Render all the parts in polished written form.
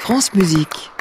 France Musique.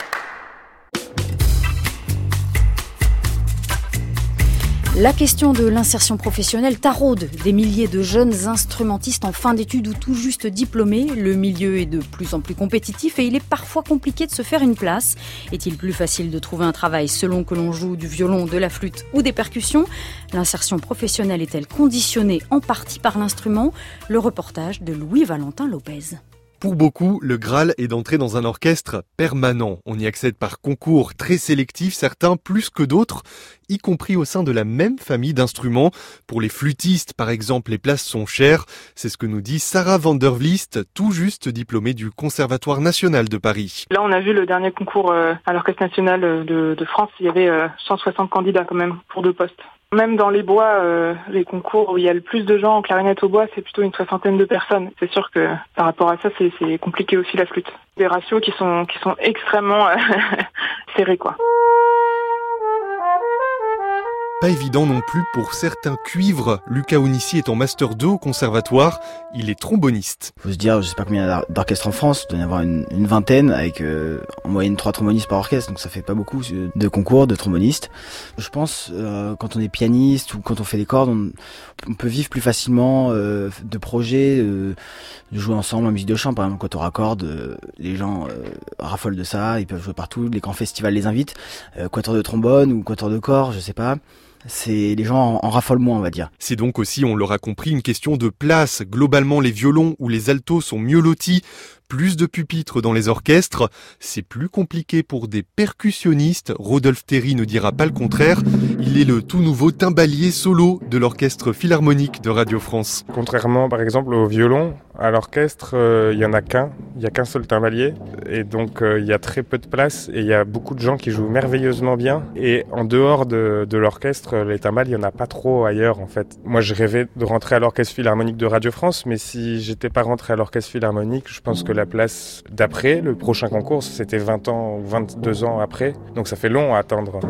La question de l'insertion professionnelle taraude des milliers de jeunes instrumentistes en fin d'études ou tout juste diplômés. Le milieu est de plus en plus compétitif et il est parfois compliqué de se faire une place. Est-il plus facile de trouver un travail selon que l'on joue du violon, de la flûte ou des percussions ? L'insertion professionnelle est-elle conditionnée en partie par l'instrument ? Le reportage de Louis-Valentin Lopez. Pour beaucoup, le Graal est d'entrer dans un orchestre permanent. On y accède par concours très sélectif, certains plus que d'autres, y compris au sein de la même famille d'instruments. Pour les flûtistes, par exemple, les places sont chères. C'est ce que nous dit Sarah van der Vlist, tout juste diplômée du Conservatoire national de Paris. Là, on a vu le dernier concours à l'Orchestre national de France. Il y avait 160 candidats quand même pour 2 postes. Même dans les bois, les concours où il y a le plus de gens en clarinette au bois, c'est plutôt une 60aine de personnes. C'est sûr que par rapport à ça, c'est compliqué aussi la flûte. Des ratios qui sont extrêmement serrés, quoi. Pas évident non plus pour certains cuivres. Lucas Ounissi est en Master 2 au conservatoire. Il est tromboniste. Faut se dire, je sais pas combien il y a d'orchestres en France, il doit y en avoir une vingtaine avec en moyenne 3 trombonistes par orchestre, donc ça fait pas beaucoup de concours de trombonistes. Je pense quand on est pianiste ou quand on fait des cordes, on peut vivre plus facilement de projets, de jouer ensemble en musique de chambre. Par exemple, quand on raccorde, les gens raffolent de ça, ils peuvent jouer partout, les grands festivals les invitent, quatuor de trombone ou quatuor de corps, je sais pas. C'est les gens en raffolent moins, on va dire. C'est donc aussi, on l'aura compris, une question de place. Globalement, les violons ou les altos sont mieux lotis. Plus de pupitres dans les orchestres. C'est plus compliqué pour des percussionnistes. Rodolphe Théry ne dira pas le contraire. Il est le tout nouveau timbalier solo de l'Orchestre Philharmonique de Radio France. Contrairement par exemple au violon, à l'orchestre, il y en a qu'un. Il y a qu'un seul timbalier. Et donc il y a très peu de place et il y a beaucoup de gens qui jouent merveilleusement bien. Et en dehors de l'orchestre, les timbales, il n'y en a pas trop ailleurs en fait. Moi je rêvais de rentrer à l'Orchestre Philharmonique de Radio France, mais si j'étais pas rentré à l'Orchestre Philharmonique, je pense que la place d'après, le prochain concours, c'était 20 ans ou 22 ans après. Donc ça fait long à attendre.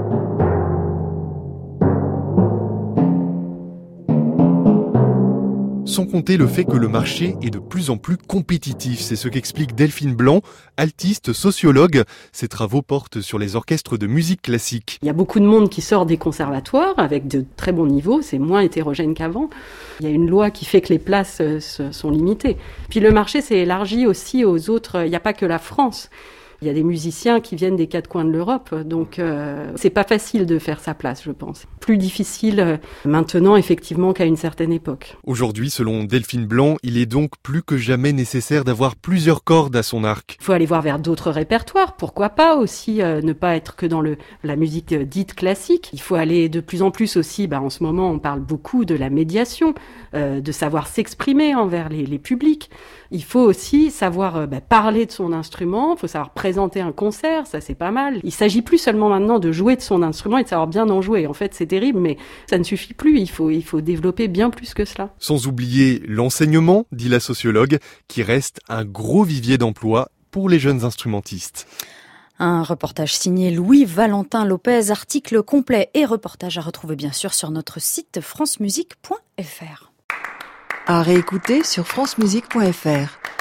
Sans compter le fait que le marché est de plus en plus compétitif. C'est ce qu'explique Delphine Blanc, altiste sociologue. Ses travaux portent sur les orchestres de musique classique. Il y a beaucoup de monde qui sort des conservatoires avec de très bons niveaux, c'est moins hétérogène qu'avant. Il y a une loi qui fait que les places sont limitées. Puis le marché s'est élargi aussi aux autres, il n'y a pas que la France. Il y a des musiciens qui viennent des 4 coins de l'Europe, donc c'est pas facile de faire sa place, je pense. Plus difficile maintenant, effectivement, qu'à une certaine époque. Aujourd'hui, selon Delphine Blanc, il est donc plus que jamais nécessaire d'avoir plusieurs cordes à son arc. Il faut aller voir vers d'autres répertoires, pourquoi pas aussi ne pas être que dans la musique dite classique. Il faut aller de plus en plus aussi, en ce moment on parle beaucoup de la médiation, de savoir s'exprimer envers les publics. Il faut aussi savoir parler de son instrument, il faut savoir présenter un concert, ça c'est pas mal. Il s'agit plus seulement maintenant de jouer de son instrument et de savoir bien en jouer. En fait, c'est terrible, mais ça ne suffit plus. Il faut développer bien plus que cela. Sans oublier l'enseignement, dit la sociologue, qui reste un gros vivier d'emploi pour les jeunes instrumentistes. Un reportage signé Louis-Valentin Lopez, article complet et reportage à retrouver bien sûr sur notre site francemusique.fr. À réécouter sur francemusique.fr.